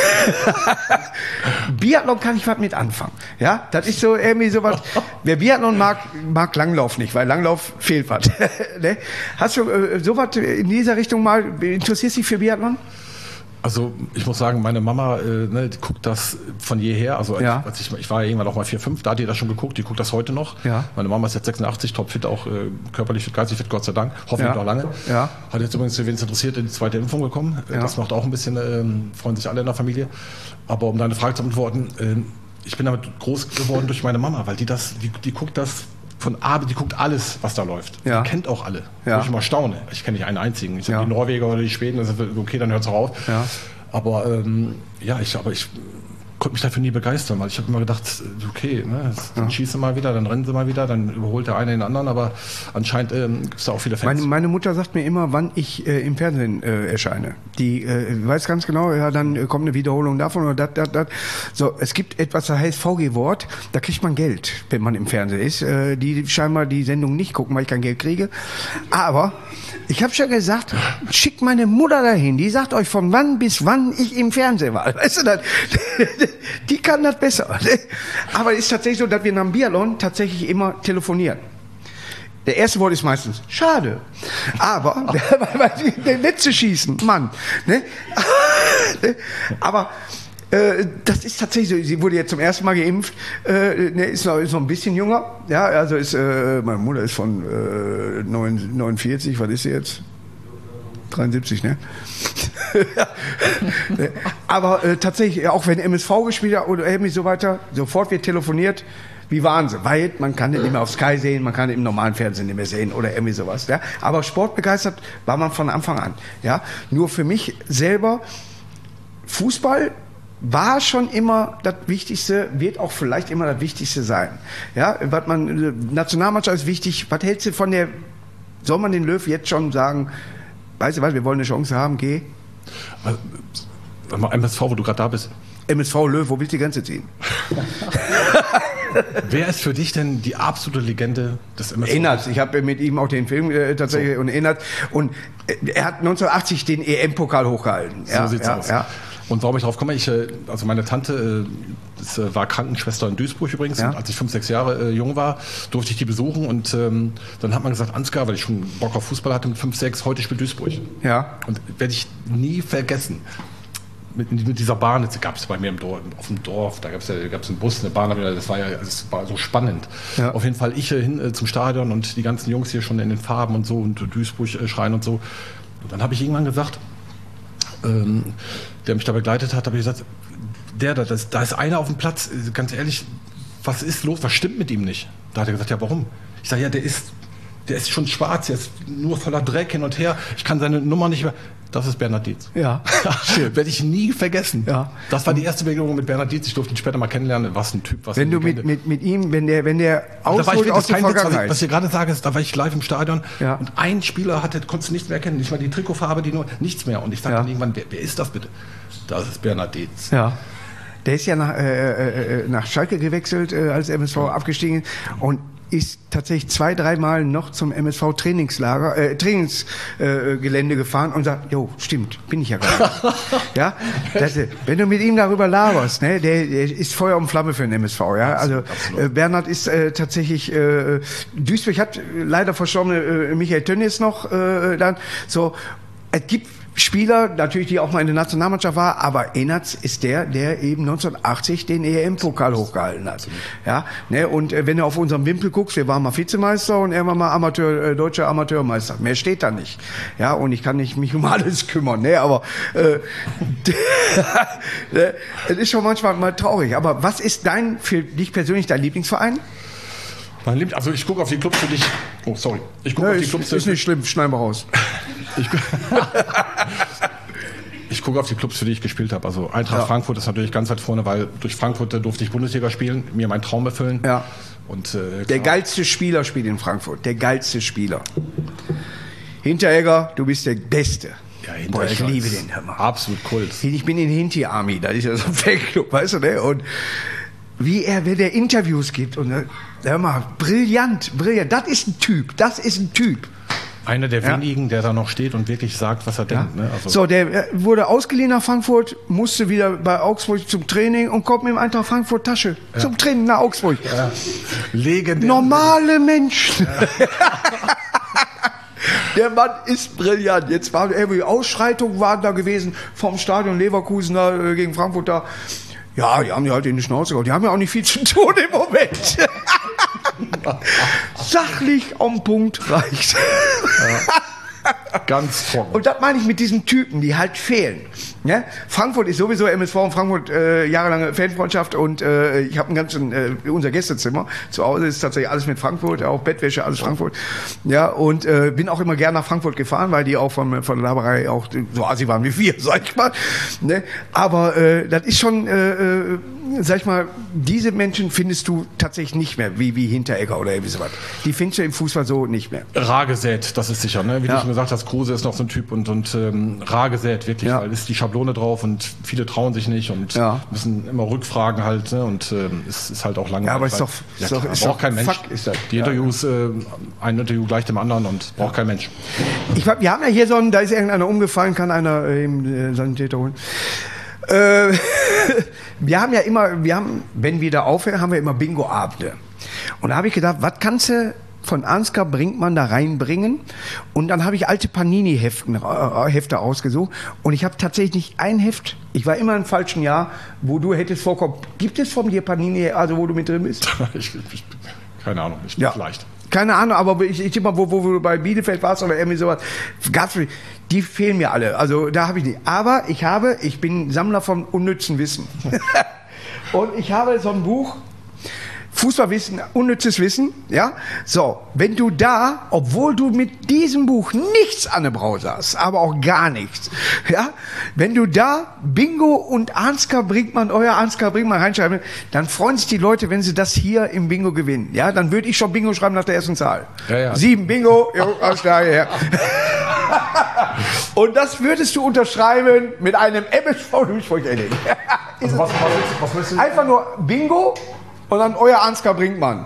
Speaker 1: Biathlon kann ich was mit anfangen. Ja? Das ist so irgendwie sowas. Wer Biathlon mag Langlauf nicht, weil Langlauf fehlt was. Ne? Hast du sowas in dieser Richtung mal, interessierst dich für Biathlon?
Speaker 2: Also ich muss sagen, meine Mama die guckt das von jeher. Also ich war ja irgendwann auch mal 4, 5, da hat die das schon geguckt, die guckt das heute noch. Ja. Meine Mama ist jetzt 86, topfit, auch körperlich fit, geistig fit, Gott sei Dank. Hoffentlich noch lange. Ja. Hat jetzt übrigens, wen es interessiert, in die zweite Impfung gekommen. Ja. Das macht auch ein bisschen, freuen sich alle in der Familie. Aber um deine Frage zu beantworten, ich bin damit groß geworden durch meine Mama, weil die guckt das von Abend, die guckt alles, was da läuft. Die kennt auch alle. Wo ich immer staune. Ich kenne nicht einen einzigen. Ich sage, die Norweger oder die Schweden, das ist okay, dann hört es auch auf. Ja. Aber ich konnte mich dafür nie begeistern, weil ich habe immer gedacht, okay, ne, dann schießt sie mal wieder, dann rennen sie mal wieder, dann überholt der eine den anderen, aber anscheinend gibt es da auch viele Fans.
Speaker 1: Meine Mutter sagt mir immer, wann ich im Fernsehen erscheine. Die weiß ganz genau, ja, dann kommt eine Wiederholung davon oder das. So, es gibt etwas, das heißt VG-Wort, da kriegt man Geld, wenn man im Fernsehen ist. Die scheinbar die Sendung nicht gucken, weil ich kein Geld kriege. Aber ich habe schon gesagt, schickt meine Mutter dahin, die sagt euch von wann bis wann ich im Fernsehen war. Weißt du das? Die kann das besser. Aber es ist tatsächlich so, dass wir nach dem Biathlon tatsächlich immer telefonieren. Der erste Wort ist meistens schade. Aber der letzte schießen, Mann. Ne? Aber das ist tatsächlich so. Sie wurde jetzt zum ersten Mal geimpft. Ist noch ein bisschen jünger. Ja, also meine Mutter ist von 49. Was ist sie jetzt? 73, ne? Aber tatsächlich, auch wenn MSV gespielt hat oder irgendwie so weiter, sofort wird telefoniert, wie Wahnsinn. Weil man kann den nicht mehr auf Sky sehen, man kann den im normalen Fernsehen nicht mehr sehen oder irgendwie sowas. Ja? Aber sportbegeistert war man von Anfang an. Ja? Nur für mich selber, Fußball war schon immer das Wichtigste, wird auch vielleicht immer das Wichtigste sein. Ja? Nationalmannschaft ist wichtig. Was hältst du von soll man den Löw jetzt schon sagen, weißt du was, wir wollen eine Chance haben, geh.
Speaker 2: MSV, wo du gerade da bist.
Speaker 1: MSV Löw, wo willst du die Grenze ziehen?
Speaker 2: Wer ist für dich denn die absolute Legende des MSV?
Speaker 1: Ennertz, ich habe mit ihm auch den Film tatsächlich und Ennertz. Und er hat 1980 den EM-Pokal hochgehalten.
Speaker 2: So sieht's aus. Ja. Und warum ich drauf komme, also meine Tante war Krankenschwester in Duisburg übrigens. Und als ich 5, 6 Jahre jung war, durfte ich die besuchen. Und dann hat man gesagt, Ansgar, weil ich schon Bock auf Fußball hatte mit 5, 6, heute spielt Duisburg. Ja. Und werde ich nie vergessen. Mit dieser Bahn, jetzt gab es bei mir auf dem Dorf, da gab es einen Bus, eine Bahn, das war so spannend. Ja. Auf jeden Fall ich hin zum Stadion und die ganzen Jungs hier schon in den Farben und so und Duisburg schreien und so. Und dann habe ich irgendwann gesagt, der mich da begleitet hat, habe ich gesagt, da ist einer auf dem Platz, ganz ehrlich, was ist los, was stimmt mit ihm nicht? Da hat er gesagt, ja warum? Ich sage, ja, der ist schon schwarz, der ist nur voller Dreck hin und her, ich kann seine Nummer nicht mehr. Das ist Bernhard Dietz.
Speaker 1: Ja.
Speaker 2: Werde ich nie vergessen. Ja. Das war die erste Begegnung mit Bernhard Dietz. Ich durfte ihn später mal kennenlernen. Was ein Typ.
Speaker 1: Wenn du mit ihm, wenn der ausholt aus der Vergangenheit.
Speaker 2: Was ich gerade sage, ist, da war ich live im Stadion und ein Spieler konntest du nicht mehr erkennen. Nicht mal die Trikotfarbe, nichts mehr. Und ich sagte dann irgendwann, wer ist das bitte? Das ist Bernhard Dietz.
Speaker 1: Ja. Der ist ja nach Schalke gewechselt, als MSV abgestiegen und ist tatsächlich 2, 3 Mal noch zum MSV Trainingsgelände gefahren und sagt, jo, stimmt, bin ich ja gar nicht. Ja, wenn du mit ihm darüber laberst, ne, der ist Feuer und Flamme für den MSV, ja. Also Bernhard ist tatsächlich Duisburg hat leider verstorbene Michael Tönnies noch dann so. Es gibt Spieler, natürlich, die auch mal in der Nationalmannschaft war, aber Ennertz ist der eben 1980 den EM-Pokal hochgehalten hat. Ja, ne, und wenn du auf unserem Wimpel guckst, wir waren mal Vizemeister und er war mal deutscher Amateurmeister. Mehr steht da nicht. Ja, und ich kann nicht mich um alles kümmern, ne, aber es ist schon manchmal mal traurig. Aber was ist für dich persönlich dein Lieblingsverein?
Speaker 2: Also ich gucke auf die Clubs für dich. Oh, sorry. Ich gucke auf die Clubs.
Speaker 1: Ist nicht schlimm, schneiden wir raus.
Speaker 2: Ich gucke auf die Clubs, für die ich gespielt habe. Also Eintracht Frankfurt ist natürlich ganz weit vorne, weil durch Frankfurt durfte ich Bundesliga spielen, mir meinen Traum erfüllen. Ja. Und,
Speaker 1: der geilste Spieler spielt in Frankfurt. Der geilste Spieler. Hinteregger, du bist der Beste.
Speaker 2: Ja,
Speaker 1: boah, ich liebe den, hör mal.
Speaker 2: Absolut Kult.
Speaker 1: Ich bin in Hinti Army, das ist ja so ein Fanclub, weißt du, ne? Und wenn der Interviews gibt und hör mal, brillant, das ist ein Typ.
Speaker 2: Einer der wenigen, der da noch steht und wirklich sagt, was er denkt. Ne? Also
Speaker 1: so, der wurde ausgeliehen nach Frankfurt, musste wieder bei Augsburg zum Training und kommt mit dem Eintracht Frankfurt Tasche zum Training nach Augsburg. Ja.
Speaker 2: Legendär.
Speaker 1: Normale Menschen. Der Mann ist brillant. Jetzt waren irgendwie Ausschreitungen da gewesen vom Stadion Leverkusen da, gegen Frankfurt da. Ja, die haben die halt in die Schnauze gehauen. Die haben ja auch nicht viel zu tun im Moment. Sachlich am Punkt reicht.
Speaker 2: Ganz trocken.
Speaker 1: Und das meine ich mit diesen Typen, die halt fehlen. Ja? Frankfurt ist sowieso MSV und Frankfurt jahrelange Fanfreundschaft und ich habe unser Gästezimmer zu Hause ist tatsächlich alles mit Frankfurt, auch Bettwäsche, alles Frankfurt. Ja, und bin auch immer gern nach Frankfurt gefahren, weil die auch von der Laberei auch so assi waren wie wir, sag ich mal. Ne? Aber das ist schon, sag ich mal, diese Menschen findest du tatsächlich nicht mehr, wie Hinteregger oder irgendwie sowas. Die findest du im Fußball so nicht mehr.
Speaker 2: Rar gesät, das ist sicher, ne? Wie du schon gesagt hast, Kruse ist noch so ein Typ und rar gesät, wirklich, weil ist die Schablone drauf und viele trauen sich nicht und müssen immer rückfragen halt, ne? Und es ist halt auch langweilig.
Speaker 1: Ja, aber ist doch
Speaker 2: kein Mensch.
Speaker 1: Fakt, ist das.
Speaker 2: Die Interviews, ein Interview gleich dem anderen und braucht kein Mensch.
Speaker 1: Wir haben ja hier da ist irgendeiner umgefallen, kann einer eben Sanitäter holen. Wir haben ja immer, wenn wir da aufhören, haben wir immer Bingo-Abende. Und da habe ich gedacht, was kannst du von Ansgar Brinkmann da reinbringen? Und dann habe ich alte Panini-Hefte ausgesucht. Und ich habe tatsächlich nicht ein Heft, ich war immer im falschen Jahr, wo du hättest vorkommen. Gibt es von dir Panini, also wo du mit drin bist?
Speaker 2: Keine Ahnung, vielleicht.
Speaker 1: Keine Ahnung, aber ich tippe mal, wo du bei Bielefeld warst oder irgendwie sowas, die fehlen mir alle. Also da habe ich nicht. Aber ich bin Sammler von unnützen Wissen. Und ich habe so ein Buch, Fußballwissen, unnützes Wissen, ja. So, wenn du da, obwohl du mit diesem Buch nichts an der Brause hast, aber auch gar nichts, ja, wenn du da Bingo und euer Ansgar Brinkmann reinschreiben, dann freuen sich die Leute, wenn sie das hier im Bingo gewinnen, ja. Dann würde ich schon Bingo schreiben nach der ersten Zahl. Ja. 7 Bingo, alles klar, ja. Und das würdest du unterschreiben mit einem MSV-Durchbruch-Ending.
Speaker 2: Also was willst du?
Speaker 1: Einfach nur Bingo und dann euer Ansgar Brinkmann.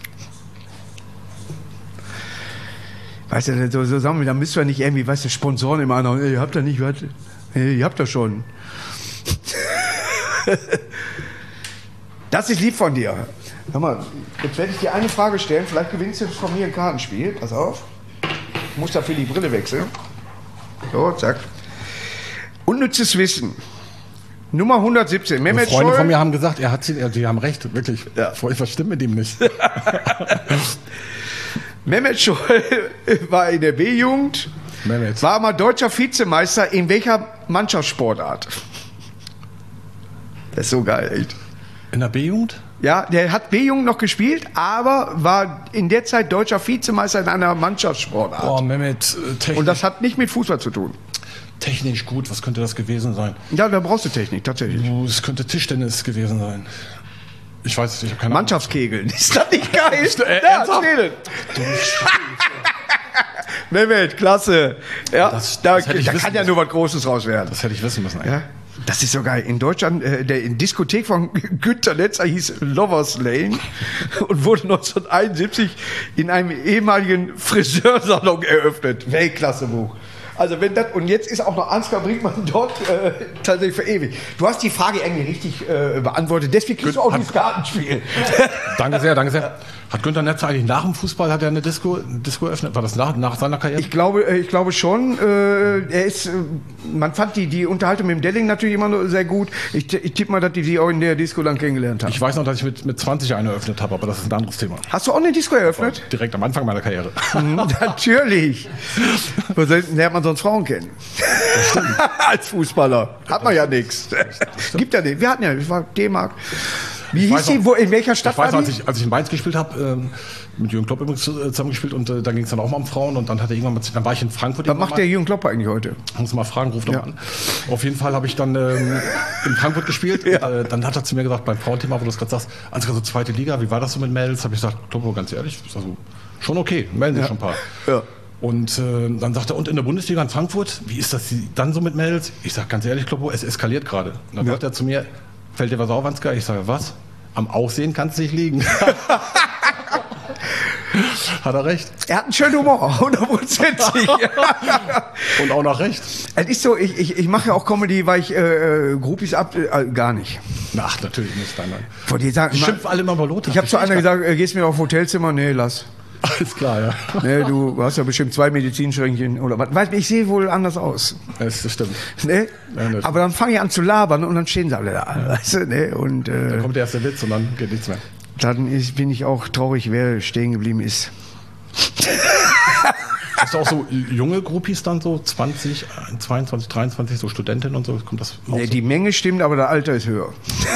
Speaker 1: Weißt du, so sagen wir, da müssen wir nicht irgendwie, weißt du, Sponsoren immer an, ihr habt da nicht was, ihr habt das schon. Das ist lieb von dir. Hör mal, jetzt werde ich dir eine Frage stellen, vielleicht gewinnst du von mir ein Kartenspiel, pass auf. Ich muss dafür die Brille wechseln. So, zack. Unnützes Wissen. Nummer 117.
Speaker 2: Mehmet Freunde Scholl. Von mir haben gesagt, die haben recht, wirklich. Ja. Was stimmt mit ihm nicht?
Speaker 1: Mehmet Scholl war in der B-Jugend, war mal deutscher Vizemeister in welcher Mannschaftssportart? Das ist so geil, echt.
Speaker 2: In der B-Jugend?
Speaker 1: Ja, der hat B-Jugend noch gespielt, aber war in der Zeit deutscher Vizemeister in einer Mannschaftssportart.
Speaker 2: Oh, Mehmet,
Speaker 1: und das hat nicht mit Fußball zu tun.
Speaker 2: Technisch gut, was könnte das gewesen sein?
Speaker 1: Ja, da brauchst du Technik, tatsächlich.
Speaker 2: Es könnte Tischtennis gewesen sein. Ich weiß es nicht, ich habe keine
Speaker 1: Ahnung. Mannschaftskegeln, ist das nicht geil?
Speaker 2: Ja,
Speaker 1: Mehmet, klasse. Ja, da kann
Speaker 2: wissen
Speaker 1: ja nur was Großes raus werden.
Speaker 2: Das hätte ich wissen müssen eigentlich.
Speaker 1: Ja? Das ist so geil. In Deutschland, der Diskothek von Günter Netzer hieß Lovers Lane und wurde 1971 in einem ehemaligen Friseursalon eröffnet. Weltklasse-Buch. Also wenn das, und jetzt ist auch noch Ansgar Brinkmann dort tatsächlich verewigt. Du hast die Frage irgendwie richtig beantwortet, deswegen kriegst du auch dieses Kartenspiel.
Speaker 2: Danke sehr. Hat Günter Netzer eigentlich nach dem Fußball hat er eine Disco eröffnet? War das nach seiner Karriere?
Speaker 1: Ich glaube schon. Man fand die Unterhaltung mit dem Delling natürlich immer noch sehr gut. Ich tippe mal, dass die auch in der Disco dann kennengelernt haben.
Speaker 2: Ich weiß noch, dass ich mit 20 eine eröffnet habe, aber das ist ein anderes Thema.
Speaker 1: Hast du auch eine Disco eröffnet?
Speaker 2: Direkt am Anfang meiner Karriere.
Speaker 1: Natürlich. Wo lernt man sonst Frauen kennen? Als Fußballer. Hat man ja nichts. Gibt ja nicht. Wir hatten ja, das war D-Mark. Wie hieß sie? In welcher Stadt war die?
Speaker 2: Als ich in Mainz gespielt habe, mit Jürgen Klopp übrigens zusammen gespielt und da ging es dann auch mal um Frauen und dann hat er dann war ich in Frankfurt.
Speaker 1: Was macht der Jürgen Klopp eigentlich heute?
Speaker 2: Muss mal fragen, ruft doch mal an. Auf jeden Fall habe ich dann in Frankfurt gespielt. Ja. Und, dann hat er zu mir gesagt, beim Frauenthema, wo du es gerade sagst, also so zweite Liga, wie war das so mit Mädels? Habe ich gesagt, Kloppo, ganz ehrlich, also, schon okay, melden sich schon ein paar. Ja. Und dann sagt er, und in der Bundesliga in Frankfurt, wie ist das dann so mit Mädels? Ich sage ganz ehrlich, Kloppo, es eskaliert gerade. Dann sagt er zu mir, fällt dir was auf, Ansgar? Ich sage, was? Am Aussehen kann es nicht liegen. Hat er recht.
Speaker 1: Er hat einen schönen Humor, 100%.
Speaker 2: Und auch noch recht.
Speaker 1: Es ist so, ich mache ja auch Comedy, weil ich Groupies gar nicht.
Speaker 2: Ach, natürlich nicht. Nein.
Speaker 1: Die
Speaker 2: schimpfen alle immer über Lothar.
Speaker 1: Ich habe zu einer gesagt, gehst mir auf Hotelzimmer? Nee, lass.
Speaker 2: Alles klar, ja.
Speaker 1: Nee, du hast ja bestimmt 2 Medizinschränkchen oder was. Weißt du, ich sehe wohl anders aus.
Speaker 2: Das stimmt.
Speaker 1: Nee? Ja, aber dann fange ich an zu labern und dann stehen sie alle da. Weißt du, nee? Und,
Speaker 2: dann kommt der erste Witz und dann geht nichts mehr.
Speaker 1: Dann bin ich auch traurig, wer stehen geblieben ist.
Speaker 2: Hast du auch so junge Groupies dann so, 20, 22, 23, so Studentinnen und so? Kommt das
Speaker 1: nee, so? Die Menge stimmt, aber der Alter ist höher.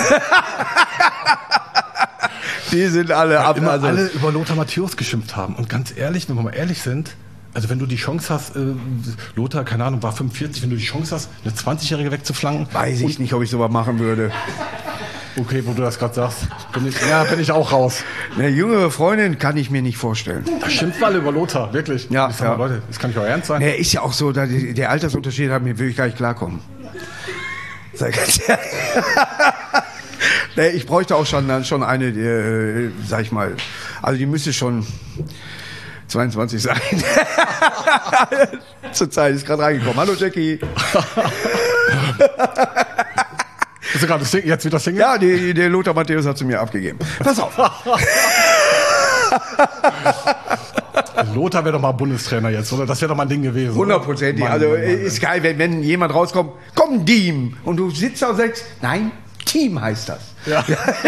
Speaker 1: Die sind alle ab.
Speaker 2: Immer also alle über Lothar Matthäus geschimpft haben. Und ganz ehrlich, wenn wir mal ehrlich sind, also wenn du die Chance hast, Lothar, keine Ahnung, war 45, wenn du die Chance hast, eine 20-Jährige wegzuflanken.
Speaker 1: Weiß ich nicht, ob ich sowas machen würde.
Speaker 2: Okay, wo du das gerade sagst, bin ich auch raus.
Speaker 1: Eine jüngere Freundin kann ich mir nicht vorstellen.
Speaker 2: Da schimpft alle über Lothar, wirklich.
Speaker 1: Ja,
Speaker 2: ich sag mal, Leute, das kann nicht euer Ernst sein.
Speaker 1: Nee, ist ja auch so, der Altersunterschied hat mir wirklich gar nicht klarkommen. Sag ganz ehrlich. Nee, ich bräuchte auch schon eine, sag ich mal, also die müsste schon 22 sein. Zur Zeit ist gerade reingekommen. Hallo Jackie.
Speaker 2: Bist du gerade jetzt wieder Single?
Speaker 1: Ja, der Lothar Matthäus hat sie mir abgegeben. Pass auf.
Speaker 2: Lothar wäre doch mal Bundestrainer jetzt, oder? Das wäre doch mal ein Ding gewesen.
Speaker 1: 100%. Also ist geil, wenn jemand rauskommt, komm, Team. Und du sitzt da und sagst, nein, Team heißt das.
Speaker 2: Ja.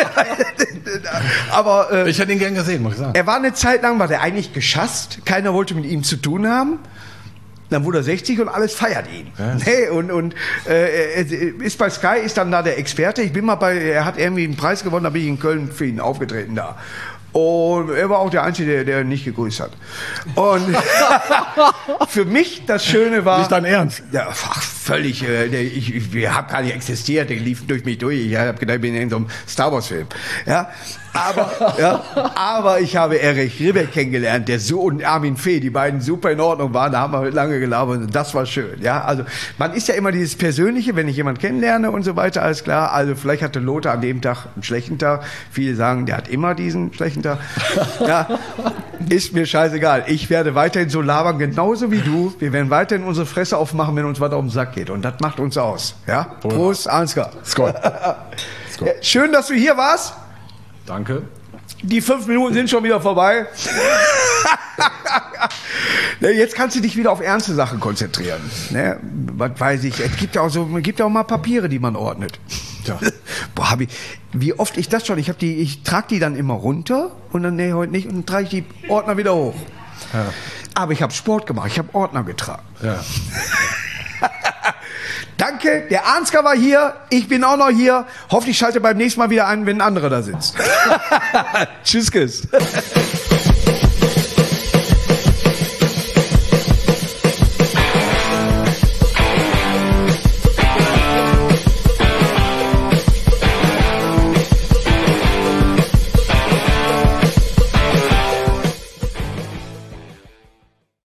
Speaker 1: Aber
Speaker 2: ich hätte ihn gern gesehen, muss ich sagen.
Speaker 1: Er war eine Zeit lang, war der eigentlich geschasst. Keiner wollte mit ihm zu tun haben. Dann wurde er 60 und alles feiert ihn. Ja. Nee, und ist bei Sky, ist dann da der Experte. Ich bin mal er hat irgendwie einen Preis gewonnen, da bin ich in Köln für ihn aufgetreten da. Und er war auch der Einzige, der nicht gegrüßt hat. Und für mich das Schöne war...
Speaker 2: Nicht dein Ernst?
Speaker 1: Ja, völlig. Ich habe gar nicht existiert, der lief durch mich durch. Ich habe gedacht, ich bin in so einem Star Wars Film. Ja, aber ich habe Erich Ribbeck kennengelernt, der so und Armin Fee, die beiden super in Ordnung waren. Da haben wir lange gelabert und das war schön. Ja, also man ist ja immer dieses Persönliche, wenn ich jemanden kennenlerne und so weiter, alles klar. Also vielleicht hatte Lothar an dem Tag einen schlechten Tag. Viele sagen, der hat immer diesen schlechten Tag. Ja, ist mir scheißegal. Ich werde weiterhin so labern, genauso wie du. Wir werden weiterhin unsere Fresse aufmachen, wenn uns was auf den Sack geht. Und das macht uns aus. Ja? Prost, Ansgar.
Speaker 2: Skol.
Speaker 1: Ja, schön, dass du hier warst.
Speaker 2: Danke.
Speaker 1: Die 5 Minuten sind schon wieder vorbei. Jetzt kannst du dich wieder auf ernste Sachen konzentrieren. Ne? Was weiß ich, es gibt ja auch mal Papiere, die man ordnet.
Speaker 2: Ja.
Speaker 1: Boah, wie oft ich das schon, ich trage die dann immer runter und dann, nee, heute nicht, und dann trage ich die Ordner wieder hoch. Ja. Aber ich habe Sport gemacht, ich habe Ordner getragen.
Speaker 2: Ja.
Speaker 1: Danke, der Ansgar war hier, ich bin auch noch hier. Hoffentlich schalte beim nächsten Mal wieder ein, wenn ein anderer da sitzt. Tschüss, Kiss.